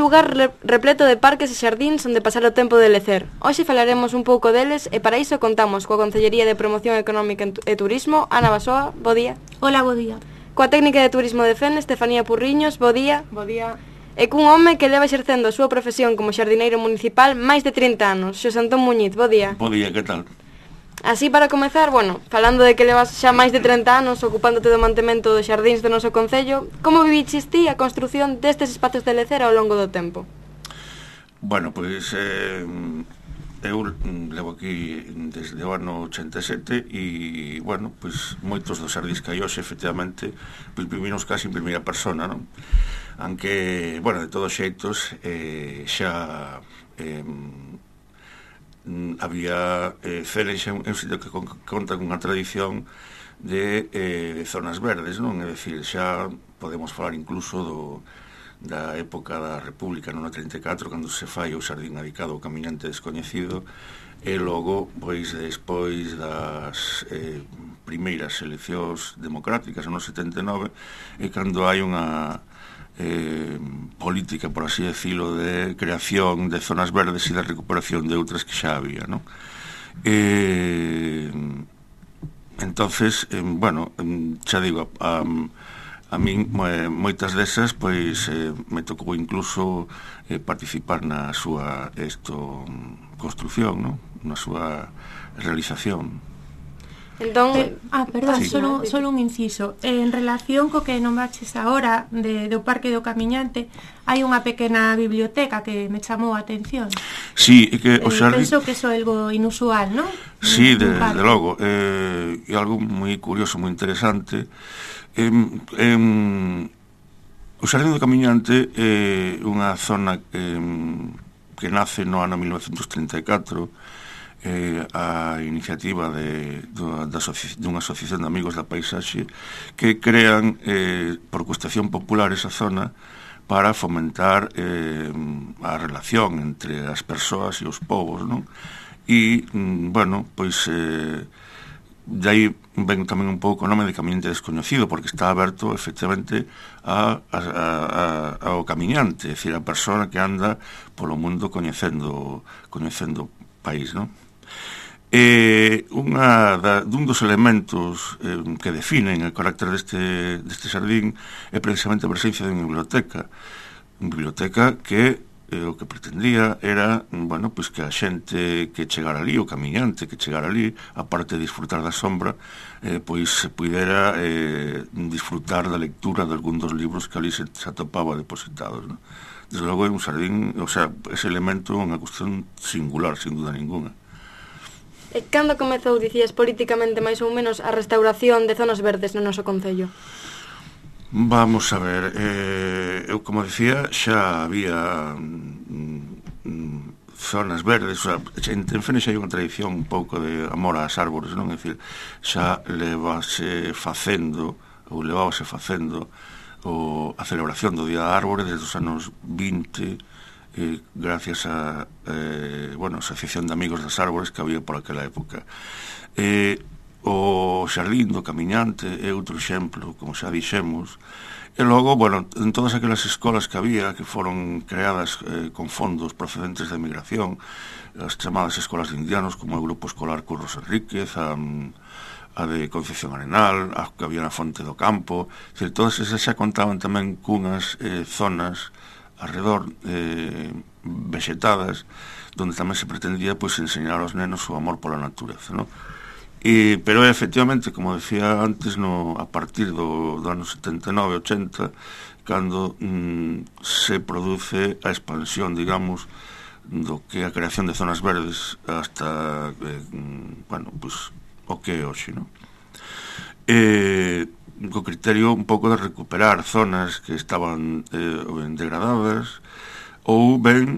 lugar repleto de parques e xardíns onde pasar o tempo de lecer. Hoxe falaremos un pouco deles e para iso contamos coa Concellería de Promoción Económica e Turismo, Ana Basoa, bo día. Hola, bo día. Coa técnica de turismo de FEN, Estefanía Purriños, bo día. Bo día. E cun home que leva exercendo a súa profesión como xardineiro municipal máis de 30 anos, Xosé Antón Muñiz, bo día. Bo día, que tal? Así, para comezar, falando de que levas xa máis de 30 anos ocupándote do mantemento dos xardíns do noso concello, como viviches ti a construción destes espacios de lecer ao longo do tempo? Bueno, pois eu levo aquí desde o ano 87 e, bueno, pois moitos dos xardíns que hai hoxe, efectivamente, pois vivimos casi en primeira persona, non? Aunque, bueno, de todos xeitos, xa había Celes é un sitio que conta cunha tradición de zonas verdes, non? É dicir, xa podemos falar incluso da época da República, no 34, cando se fai o xardín dedicado ao camiñante descoñecido, e logo, pois, despois das primeiras eleccións democráticas, no 79, e cando hai unha política, por así decirlo, de creación de zonas verdes e de recuperación de outras que xa había, non? Entonces, bueno, xa digo, a min moitas desas, pois, me tocou incluso participar na súa construción, non? Na súa realización. Entón, perdón, sí. solo un inciso. En relación co que nombraches agora do Parque do Camiñante, hai unha pequena biblioteca que me chamou a atención. Sí, e que o xardín... Penso que iso é algo inusual, non? Sí, de logo. É algo moi curioso, moi interesante. O Xardín do Camiñante é unha zona que nace no ano 1934, a iniciativa dunha asociación de amigos da paisaxe que crean por cuestión popular esa zona para fomentar a relación entre as persoas e os povos, non? E, bueno, pois de aí ven tamén un pouco o nome de camiñante descoñecido, porque está aberto efectivamente ao camiñante, é dicir, a persoa que anda polo mundo coñecendo o país, non? Un dos elementos que definen o carácter deste xardín é precisamente a presencia de unha biblioteca que o que pretendía era, bueno, pois que a xente que chegara ali, o camiñante que chegara ali, aparte de disfrutar da sombra, pois se pudera disfrutar da lectura de algún dos libros que ali se atopaba depositados, non? Desde logo é un xardín, o sea, ese elemento é unha cuestión singular, sin duda ninguna. E cando comezou, dicías, políticamente máis ou menos a restauración de zonas verdes no noso concello? Vamos a ver, eu como dicía, xa había zonas verdes, o sea, en Fene xa hai unha tradición un pouco de amor ás árbores, non? É dicir, xa levábase facendo a celebración do Día da Árbore desde os anos 20, gracias a Asociación de Amigos das Árbores que había por aquela época. O Xardín do Camiñante é outro exemplo, como xa dixemos, e logo, bueno, en todas aquelas escolas que había, que foron creadas con fondos procedentes da emigración, as chamadas escolas de indianos, como o Grupo Escolar Curros Enríquez, a de Concepción Arenal, a que había na Fonte do Campo, todas esas xa contaban tamén cunhas zonas arredor vexetadas, donde tamén se pretendía, pois, enseñar aos nenos o amor pola natureza, non? Pero efectivamente, como decía antes, a partir do ano 79-80, cando se produce a expansión, digamos, do que é a creación de zonas verdes hasta, bueno, pues, o que é hoxe, non? Co criterio un pouco de recuperar zonas que estaban degradadas ou ben,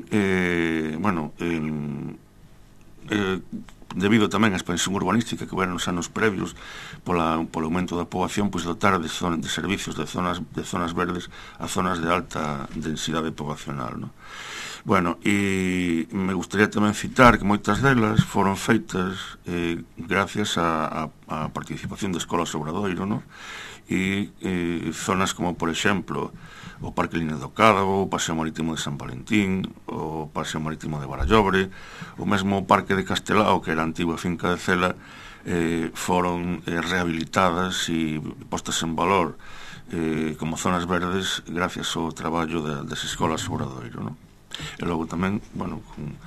debido tamén á expansión urbanística que houve nos anos previos polo aumento da poboación, pois dotar de servicios de zonas verdes a zonas de alta densidade poboacional, non? Bueno, e me gustaría tamén citar que moitas delas foron feitas gracias á participación de escolas Obradoiro, non? e zonas como, por exemplo, o Parque Línea do Cádabo, o Paseo Marítimo de San Valentín, o Paseo Marítimo de Barallobre, o mesmo Parque de Castelao, que era a antigua finca de Cela, foron rehabilitadas e postas en valor como zonas verdes gracias ao traballo das escolas Obradoiro, non? E logo tamén, bueno,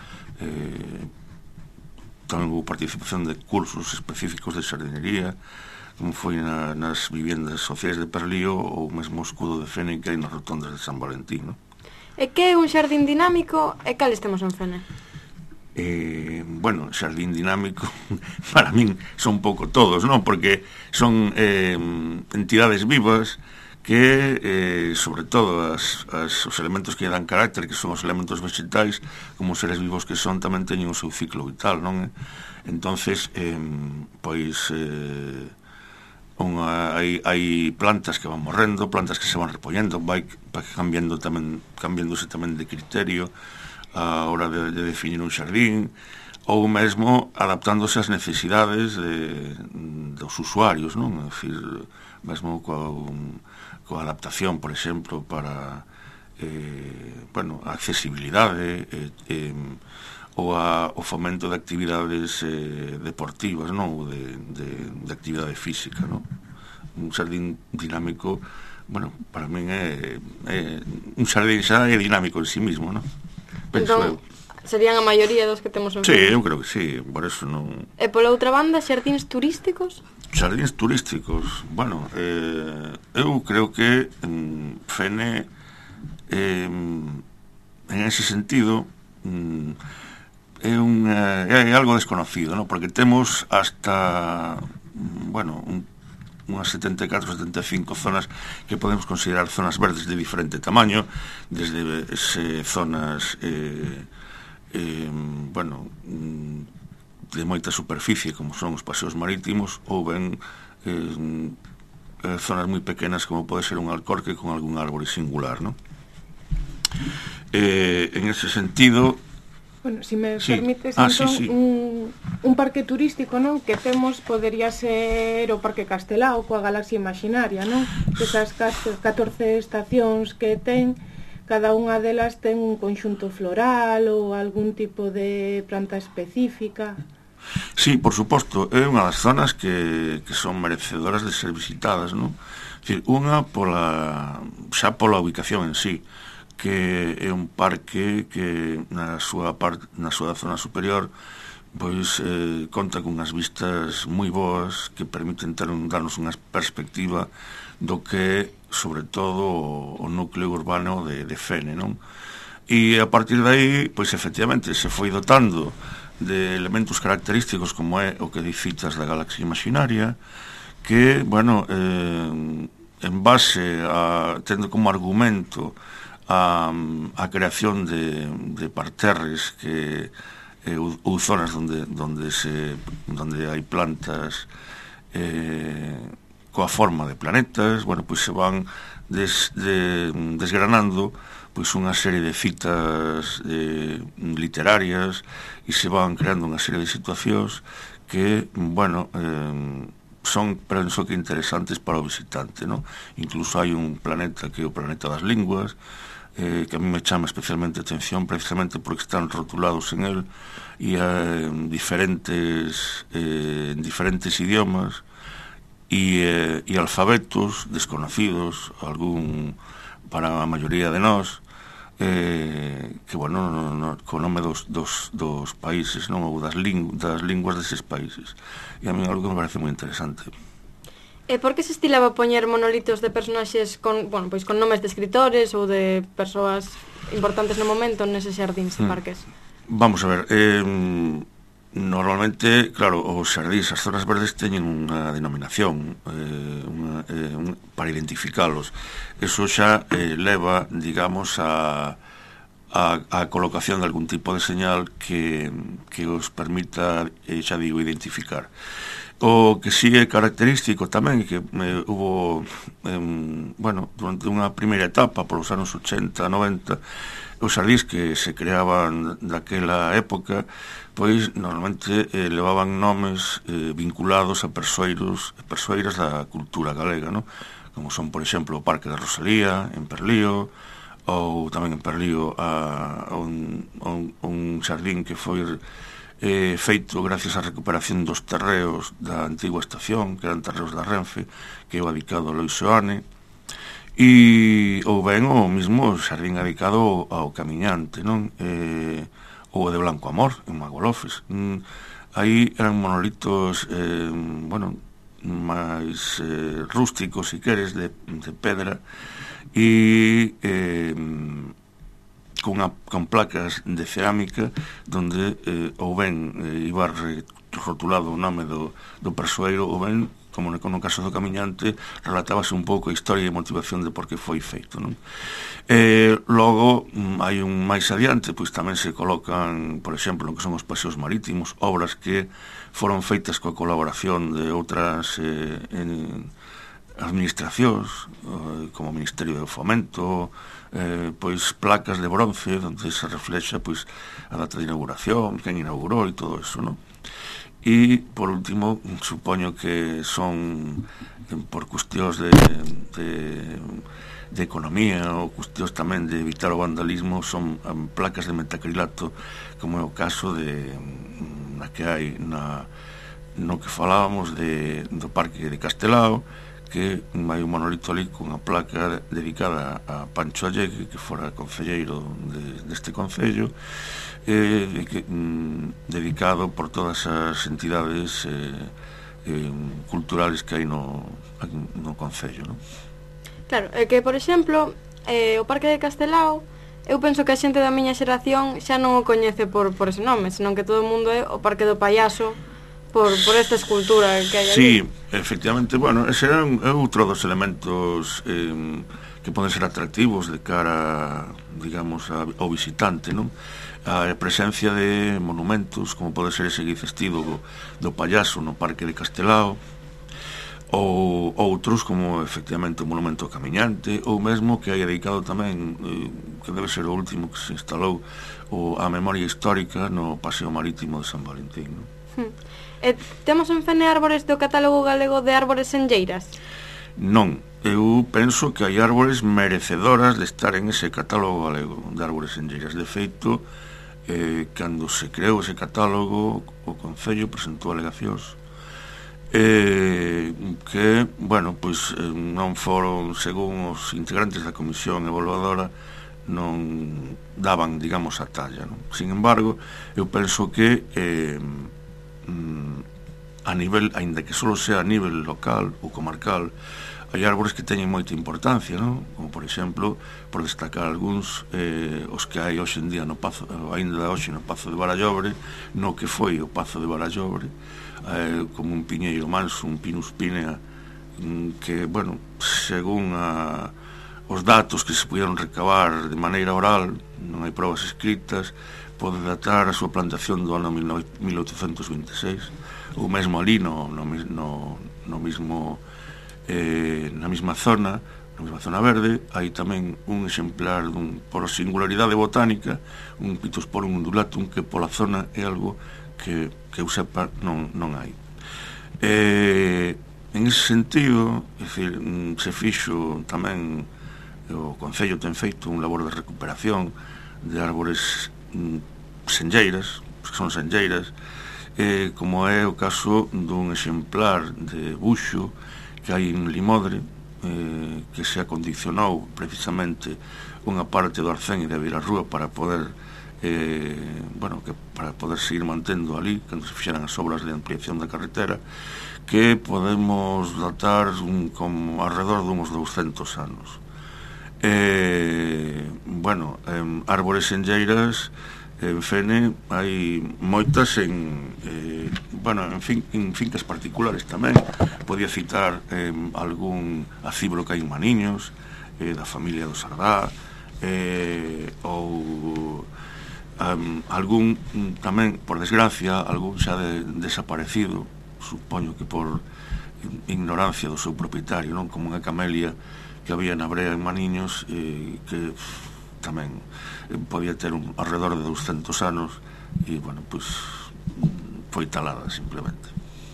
tamén houve participación de cursos específicos de xardinería, como foi nas viviendas sociais de Perlío ou mesmo o escudo de Fene que hai nas rotondas de San Valentín, non? E que é un xardín dinámico e cales temos en Fene? Bueno, xardín dinámico para min son un pouco todos, non? Porque son entidades vivas que, sobre todo, os elementos que dan carácter, que son os elementos vegetais, como os seres vivos que son, tamén teñen o seu ciclo vital, non? Entonces, pois... hai plantas que van morrendo, plantas que se van repoñendo, vai cambiándose tamén de criterio a hora de definir un xardín, ou mesmo adaptándose ás necesidades dos usuarios, non? É dicir, mesmo coa adaptación, por exemplo, para a accesibilidade ou o fomento de actividades deportivas, non? Ou de actividade física, non? Un xardín dinámico, bueno, para min é un xardín xa é dinámico en sí mismo, non? Penso eu. Serían a maioría dos que temos en Sí, Fene? eu creo que sí, por eso non... E pola outra banda, xardíns turísticos? Xardíns turísticos, bueno, eu creo que Fene en ese sentido é algo desconocido, ¿no? Porque temos hasta unhas 74, 75 zonas que podemos considerar zonas verdes de diferente tamaño, desde zonas de moita superficie, como son os paseos marítimos, ou ben zonas moi pequenas, como pode ser un alcorque con algún árbore singular, ¿no? En ese sentido... Bueno, si me sí. permites, entón, sí. Un parque turístico, non? Que temos podería ser o Parque Castelao coa Galaxia Imaxinaria, non? Esas 14 estacións que ten, cada unha delas ten un conxunto floral ou algún tipo de planta específica. Sí, por suposto, é unha das zonas que son merecedoras de ser visitadas, non? Unha xa pola ubicación en sí, que é un parque que na súa zona superior pois conta con unhas vistas moi boas que permiten darnos unha perspectiva do que é, sobre todo, o núcleo urbano de Fene, non? E a partir de aí, pois efectivamente, se foi dotando de elementos característicos como é o que di Citas da Galaxia Imaxinaria, que, bueno, en base tendo como argumento a creación de parterres ou zonas onde hai plantas coa forma de planetas, bueno, pois se van desgranando pois unha serie de citas literarias e se van creando unha serie de situacións que, bueno, son, penso que interesantes para o visitante, non? Incluso hai un planeta que é o planeta das linguas, que a mí me chama especialmente a atención precisamente porque están rotulados en él e en diferentes idiomas e alfabetos desconocidos, algún para a maioría de nós, que, bueno, co nome dos países, non? Ou das linguas deses países. E a mí é algo que me parece moi interesante. E por que se estilaba poñer monolitos de personaxes con nomes de escritores ou de persoas importantes no momento neses xardíns e parques? Vamos a ver, normalmente, claro, os xardíns, as zonas verdes teñen unha denominación para identificalos. Eso xa leva, digamos, a colocación de algún tipo de señal que os permita, xa digo, identificar. O que si é característico tamén que hubo durante unha primeira etapa polos anos 80, 90 os xardíns que se creaban daquela época pois normalmente levaban nomes vinculados a persoeiras da cultura galega, no? Como son, por exemplo, o Parque da Rosalía en Perlío, ou tamén en Perlío un xardín que foi feito gracias á recuperación dos terreos da antigua estación, que eran terreos da Renfe, que é dedicado a Lois Seoane, ou ben o mismo xardín dedicado ao camiñante, non? Ou de Blanco Amor, en Magolofes. Aí eran monolitos, máis rústicos, se queres, de pedra, e con placas de cerámica donde ou ben iba rotulado o nome do persoeiro, ou ben, como no caso do camiñante, relatábase un pouco a historia e motivación de por que foi feito, non? Logo, hai un máis adiante, pois tamén se colocan, por exemplo, que son os paseos marítimos, obras que foron feitas coa colaboración de outras administracións, como o Ministerio do Fomento, pois placas de bronce onde se reflexa pois a data de inauguración, quen inaugurou e todo eso, non? E por último, supoño que son por cuestións de economía ou cuestións tamén de evitar o vandalismo, son placas de metacrilato, como é o caso na que hai no que falábamos do Parque de Castelao, que hai un monolito ali con unha placa dedicada a Pancho Allegue, que fora concelleiro deste concello, dedicado por todas as entidades culturales que hai no concello, non? Claro, é que, por exemplo, o Parque de Castelao, eu penso que a xente da miña xeración xa non o coñece por ese nome, senón que todo o mundo é o Parque do Payaso, por esta escultura que hai ali. Sí, efectivamente, ese é outro dos elementos que poden ser atractivos de cara, digamos, ao visitante, non? A presencia de monumentos, como pode ser ese guicestido do Payaso no Parque de Castelao, ou outros como efectivamente o monumento ao camiñante, ou mesmo que hai dedicado tamén, que debe ser o último que se instalou, a memoria histórica no Paseo Marítimo de San Valentín, non? Temos en Fene árbores do catálogo galego de árbores senlleiras? Non, eu penso que hai árbores merecedoras de estar en ese catálogo galego de árbores senlleiras. De feito, cando se creou ese catálogo, o Concello presentou alegacións que, pois non foron, según os integrantes da comisión evaluadora, non daban, digamos, a talla, non? Sin embargo, eu penso que a nivel, aínda que só sea a nivel local ou comarcal, hai árbores que teñen moita importancia, non? Como, por exemplo, por destacar algúns, os que hai hoxe en día aínda hoxe no Pazo de Barallobre, no que foi o Pazo de Barallobre, como un piñeiro manso, un Pinus pinea, que, según os datos que se puderon recabar de maneira oral, non hai probas escritas, pode datar a súa plantación do ano 1826, ou mesmo ali na mesma zona verde, hai tamén un exemplar por singularidade botánica, un Pittosporum undulatum, que pola zona é algo que eu sepa non hai. En ese sentido, se fixo tamén, o Concello ten feito un labor de recuperación de árbores senlleiras, que son senlleiras, como é o caso dun exemplar de buxo que hai en Limodre, que se acondicionou precisamente unha parte do arcén e da Virarrúa para poder para poder seguir mantendo ali cando se fixeran as obras de ampliación da carretera, que podemos datar como alrededor de uns 200 anos. Árbores senlleiras en Fene hai moitas en fincas particulares tamén. Podía citar algún acíbolo que hai en Maniños, da familia do Sardá, ou algún tamén, por desgracia, algún xa desaparecido, supoño que por ignorancia do seu propietario, non? Como unha camelia que había na brea en Maniños, que tamén podía ter alrededor de 200 anos, e, bueno, pois foi talada simplemente.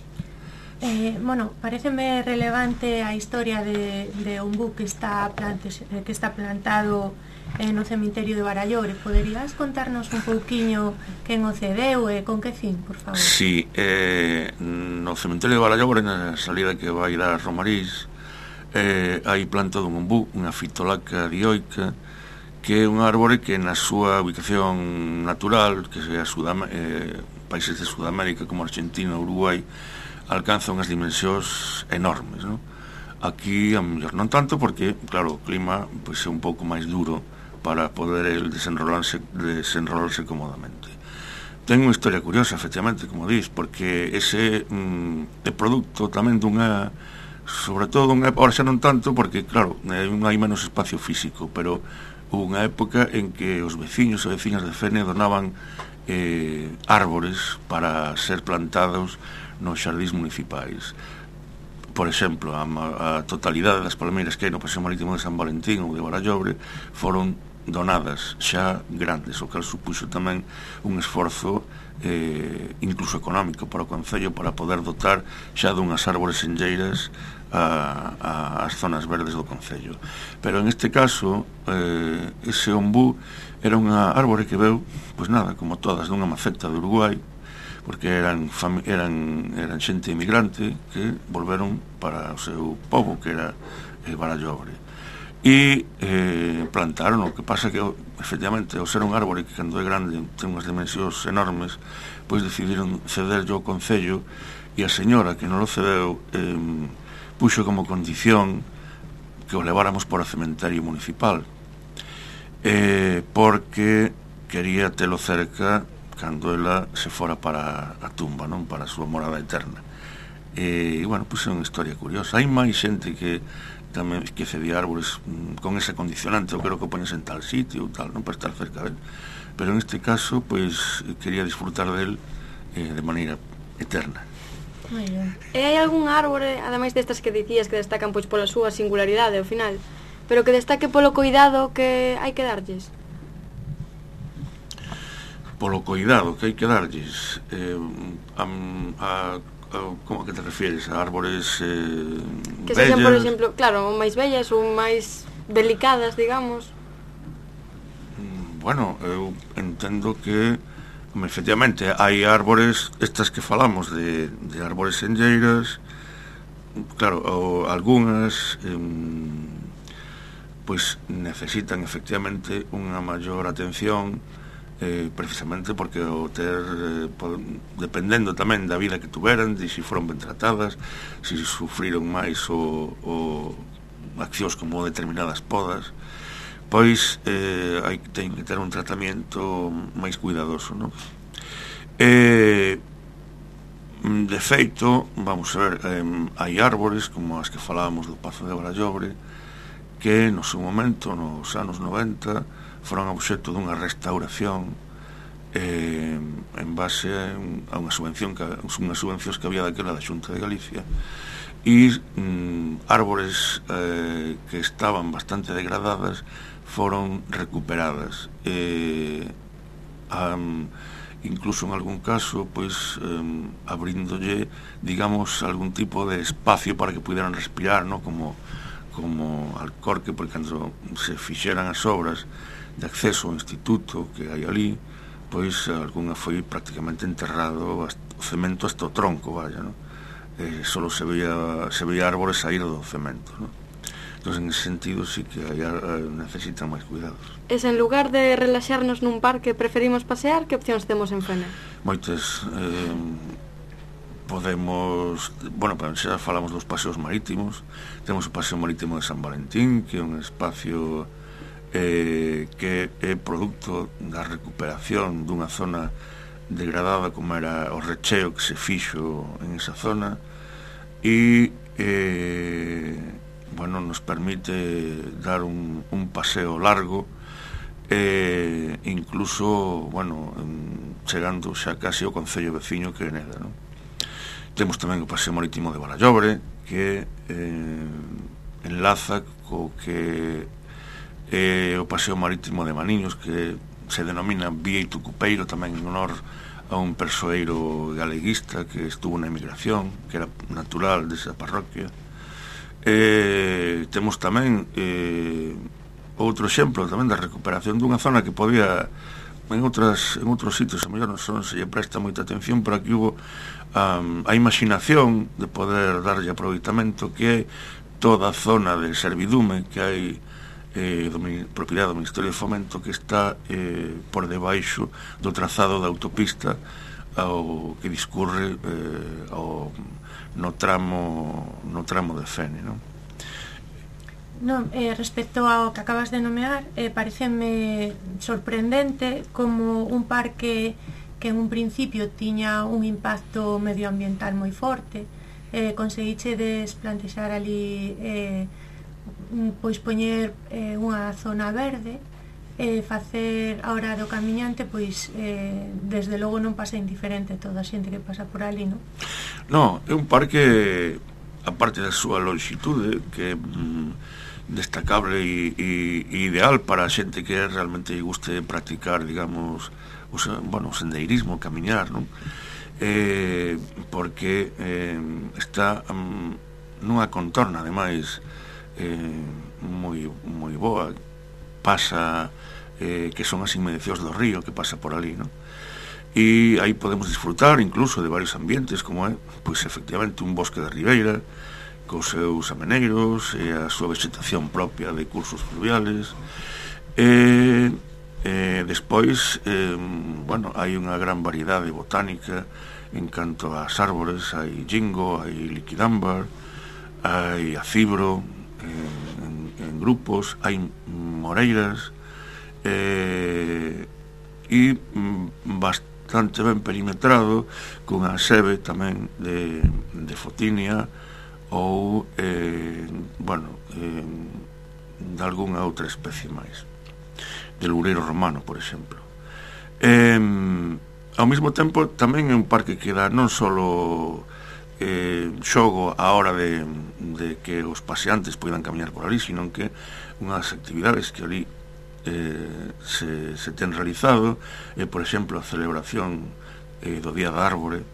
Bueno, pareceme relevante a historia de ombú que está plantado no cemiterio de Barallobre. Poderías contarnos un pouquiño quen o cedeu e con que fin, por favor? Sí, no cemiterio de Barallobre, na salida que vai dar Romarís, hai planta dun ombú, unha fitolaca dioica, que é un árbore que na súa ubicación natural, que é países de Sudamérica como Argentina, Uruguai, alcanza unhas dimensións enormes, non? Aquí, a mellor non tanto, porque, claro, o clima pois, é un pouco máis duro para poder el desenrolarse cómodamente. Ten unha historia curiosa, efectivamente, como dis, porque ese é produto tamén dunha, sobre todo ahora xa non tanto, porque, claro, hai menos espacio físico, pero hubo unha época en que os veciños e veciñas de Fene donaban árbores para ser plantados nos xardíns municipais. Por exemplo, a totalidade das palmeiras que hai no Paseo Marítimo de San Valentín ou de Barallobre foron donadas xa grandes, o cal supuxo tamén un esforzo incluso económico para o Concello para poder dotar xa dunhas árbores enlleiras as zonas verdes do Concello. Pero en este caso ese ombú era unha árbore que veu, pois nada, como todas, dunha maceta de Uruguai, porque eran xente inmigrante que volveron para o seu pobo, que era Barallobre, e plantaron. O que pasa que, efectivamente, ao ser un árbore que cando é grande ten unhas dimensións enormes, pois decidiron cederlle ao Concello, e a señora que non o cedeu puxo como condición que o leváramos por o cementerio municipal, porque quería telo cerca cando ela se fora para a tumba, non, para a súa morada eterna. E, bueno, pois é unha historia curiosa. Hai máis xente que tamén que cedía árbores con ese condicionante, eu creo que o pones en tal sitio ou tal, non, para estar cerca del. Pero en este caso, pois, quería disfrutar del de maneira eterna. Moi ben. E hai algún árbore, ademais destas que dicías, que destacan pois pola súa singularidade ao final, pero que destaque polo cuidado que hai que darlles? Polo cuidado que hai que darlles, como que te refieres? A árbores que sexan, por exemplo, claro, máis bellas ou máis delicadas, digamos. Bueno, eu entendo que efectivamente hai árbores, estas que falamos de árbores enlleiras, claro, algunhas pois necesitan efectivamente unha maior atención, precisamente porque o ter dependendo tamén da vida que tuveran, de se foron ben tratadas, se sufriron máis o accións como determinadas podas, pois ten que ter un tratamento máis cuidadoso, non? De feito, vamos a ver, hai árbores como as que falábamos do Pazo de Barallobre que no seu momento, nos anos 90, foron obxecto dunha restauración en base a unhas subvencións que había daquela da Xunta de Galicia, e árbores que estaban bastante degradadas foron recuperadas, incluso en algún caso pois abríndolle, digamos, algún tipo de espacio para que puderan respirar, ¿no? como Alcorque, porque cando se fixeran as obras de acceso ao instituto que hai ali, pois algunha foi prácticamente enterrado o cemento hasta o tronco, vaya, ¿no? Solo se veía árbores sair do cemento, ¿no? Entón, en ese sentido, sí que necesitan máis cuidados. E se en lugar de relaxarnos nun parque preferimos pasear, que opcións temos en Fene? Moitas. Podemos, bueno, xa falamos dos paseos marítimos. Temos o Paseo Marítimo de San Valentín, que é un espacio que é produto da recuperación dunha zona degradada como era o recheo que se fixo en esa zona, e bueno, nos permite dar un paseo largo, incluso, bueno, chegando xa casi ao concello veciño que é Neda, non? Temos tamén o Paseo Marítimo de Barallobre, que enlaza co que o Paseo Marítimo de Maniños, que se denomina Bieito Cupeiro, tamén en honor a un persoeiro galeguista que estuvo na emigración, que era natural desa parroquia. Temos tamén outro exemplo tamén da recuperación dunha zona que podía en outros sitios a mellor non se lle presta moita atención, pero aquí hubo a imaginación de poder darlle aproveitamento, que é toda a zona de servidume que hai propiedade do Ministerio de Fomento, que está por debaixo do trazado da autopista ao que discurre no tramo de Fene, non? Non, respecto ao que acabas de nomear, pareceme sorprendente como un parque que en un principio tiña un impacto medioambiental moi forte, conseguiche desplantexar ali pois poñer unha zona verde, facer a hora do camiñante, pois desde logo non pasa indiferente toda a xente que pasa por ali, non? Non, é un parque, a parte da súa longitude, que destacable e ideal para a xente que realmente guste practicar, digamos, o sendeirismo, camiñar, non? Porque está nunha contorna, ademais, moi boa. Pasa que son as inmediacións do río que pasa por ali, non? E aí podemos disfrutar incluso de varios ambientes, como é, pois efectivamente, un bosque de ribeira cos seus ameneiros e a súa vegetación propia de cursos fluviales. Despois, hai unha gran variedade botánica en canto ás árbores. Hai jingo, hai liquidámbar, hai acibro en grupos, hai moreiras, e bastante ben perimetrado, cunha sebe tamén de fotinia ou de algunha outra especie máis, de loureiro romano, por exemplo. Ao mesmo tempo tamén é un parque que dá non só xogo a hora de que os paseantes poidan camiñar por ali, sino que unhas actividades que ali se ten realizado, por exemplo, a celebración do Día da Árbore,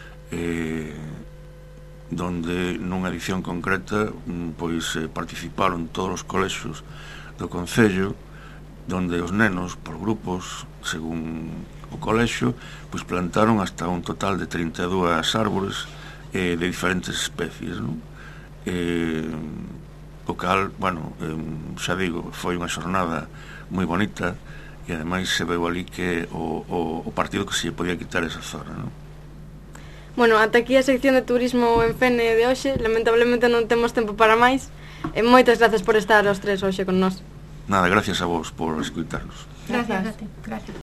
donde nunha edición concreta pois participaron todos os colexios do concello, donde os nenos por grupos, según o colexio, pois plantaron hasta un total de 32 árbores de diferentes especies, non? O cal, xa digo, foi unha xornada moi bonita, e ademais se veu ali que o partido que se lle podía quitar esa zona, non? Bueno, ata aquí a sección de turismo en Fene de hoxe. Lamentablemente non temos tempo para máis. E moitas gracias por estar os tres hoxe con nós. Nada, gracias a vos por escutarnos. Gracias. Gracias.